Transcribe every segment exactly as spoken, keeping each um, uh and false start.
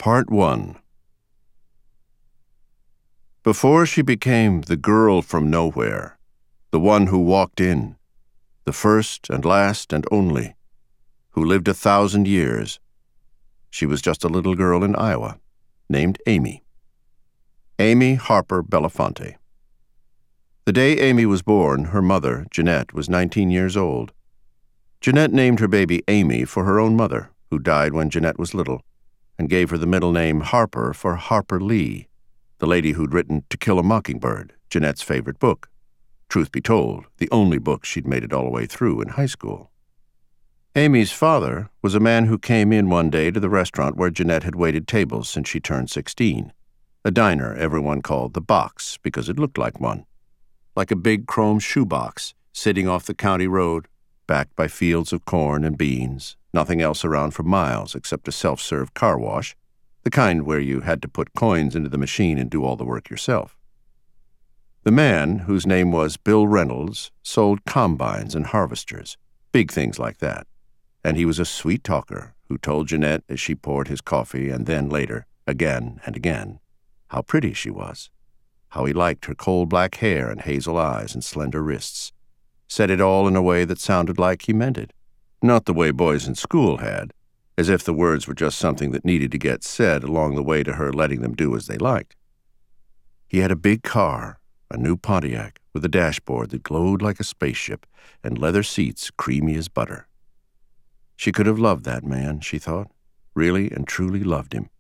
Part one. Before she became the girl from nowhere, the one who walked in, the first and last and only, who lived a thousand years, she was just a little girl in Iowa named Amy. Amy Harper Belafonte. The day Amy was born, her mother, Jeanette, was nineteen years old. Jeanette named her baby Amy for her own mother, who died when Jeanette was little, and gave her the middle name Harper for Harper Lee, the lady who'd written To Kill a Mockingbird, Jeanette's favorite book. Truth be told, the only book she'd made it all the way through in high school. Amy's father was a man who came in one day to the restaurant where Jeanette had waited tables since she turned sixteen, a diner everyone called the Box because it looked like one, like a big chrome shoebox sitting off the county road, backed by fields of corn and beans, nothing else around for miles except a self-serve car wash, the kind where you had to put coins into the machine and do all the work yourself. The man, whose name was Bill Reynolds, sold combines and harvesters, big things like that, and he was a sweet talker who told Jeanette as she poured his coffee and then later, again and again, how pretty she was, how he liked her coal black hair and hazel eyes and slender wrists, said it all in a way that sounded like he meant it, not the way boys in school had, as if the words were just something that needed to get said along the way to her letting them do as they liked. He had a big car, a new Pontiac, with a dashboard that glowed like a spaceship and leather seats creamy as butter. She could have loved that man, she thought, really and truly loved him.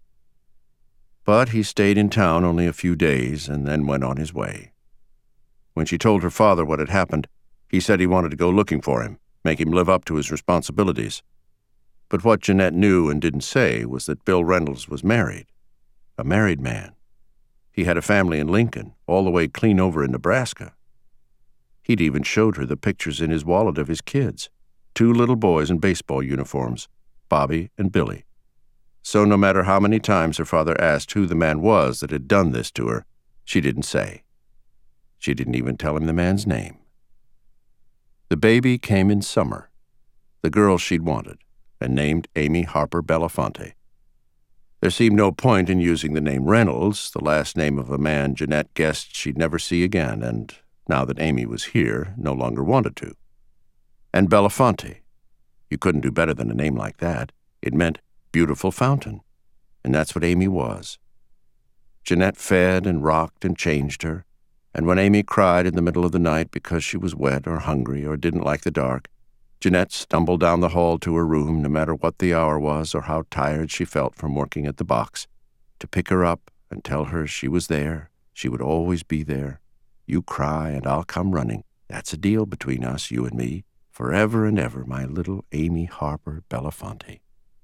But he stayed in town only a few days and then went on his way. When she told her father what had happened, he said he wanted to go looking for him, make him live up to his responsibilities. But what Jeanette knew and didn't say was that Bill Reynolds was married, a married man. He had a family in Lincoln, all the way clean over in Nebraska. He'd even showed her the pictures in his wallet of his kids, two little boys in baseball uniforms, Bobby and Billy. So no matter how many times her father asked who the man was that had done this to her, she didn't say. She didn't even tell him the man's name. The baby came in summer, the girl she'd wanted, and named Amy Harper Belafonte. There seemed no point in using the name Reynolds, the last name of a man Jeanette guessed she'd never see again, and, now that Amy was here, no longer wanted to. And Belafonte. You couldn't do better than a name like that. It meant beautiful fountain, and that's what Amy was. Jeanette fed and rocked and changed her, and when Amy cried in the middle of the night because she was wet or hungry or didn't like the dark, Jeanette stumbled down the hall to her room, no matter what the hour was or how tired she felt from working at the Box, to pick her up and tell her she was there, she would always be there. You cry and I'll come running. That's a deal between us, you and me, forever and ever, my little Amy Harper Belafonte.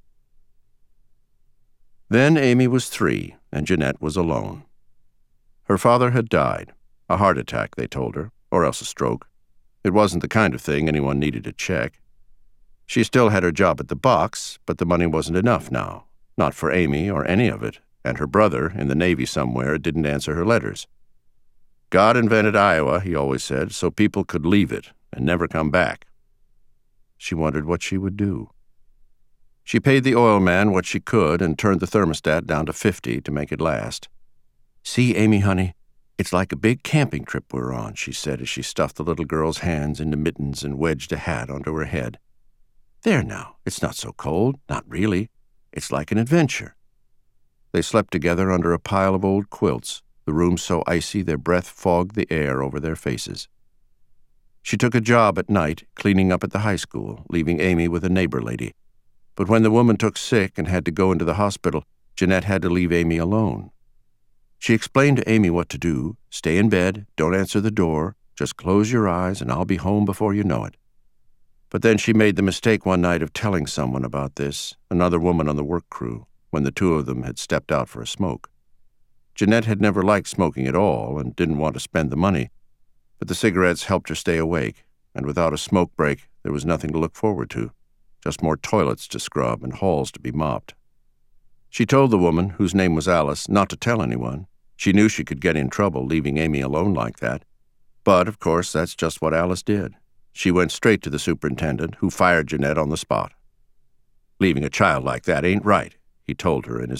Then Amy was three, and Jeanette was alone. Her father had died, a heart attack, they told her, or else a stroke. It wasn't the kind of thing anyone needed to check. She still had her job at the Box, but the money wasn't enough now, not for Amy or any of it, and her brother, in the Navy somewhere, didn't answer her letters. God invented Iowa, he always said, so people could leave it and never come back. She wondered what she would do. She paid the oil man what she could and turned the thermostat down to fifty to make it last. See, Amy, honey, it's like a big camping trip we're on, she said as she stuffed the little girl's hands into mittens and wedged a hat onto her head. There now, it's not so cold, not really. It's like an adventure. They slept together under a pile of old quilts, the room so icy their breath fogged the air over their faces. She took a job at night, cleaning up at the high school, leaving Amy with a neighbor lady. But when the woman took sick and had to go into the hospital, Jeanette had to leave Amy alone. She explained to Amy what to do. Stay in bed, don't answer the door, just close your eyes and I'll be home before you know it. But then she made the mistake one night of telling someone about this, another woman on the work crew, when the two of them had stepped out for a smoke. Jeanette had never liked smoking at all and didn't want to spend the money, but the cigarettes helped her stay awake, and without a smoke break, there was nothing to look forward to, just more toilets to scrub and halls to be mopped. She told the woman, whose name was Alice, not to tell anyone. She knew she could get in trouble leaving Amy alone like that. But, of course, that's just what Alice did. She went straight to the superintendent, who fired Jeanette on the spot. Leaving a child like that ain't right, he told her in his